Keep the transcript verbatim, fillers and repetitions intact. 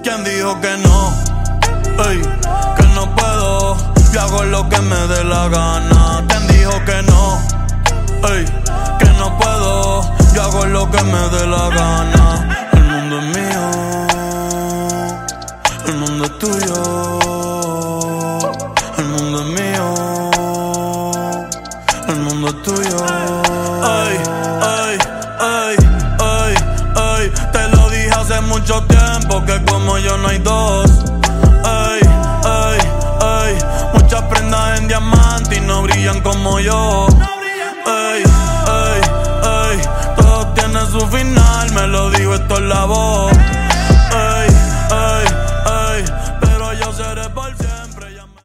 ¿Quién dijo que no? Ey, que no puedo. Yo hago lo que me dé la gana. ¿Quién dijo que no? Ey, que no puedo. Yo hago lo que me dé la gana. El mundo es mío, el mundo es tuyo. El mundo es mío, el mundo es tuyo. Ay, ay, ay, ay, ay. Te lo dije hace mucho tiempo que como yo no hay dos. Ay, ay, ay. Muchas prendas en diamante y no brillan como yo. Ay, ay, ay. Todo tiene su final, me lo digo, esto es la voz.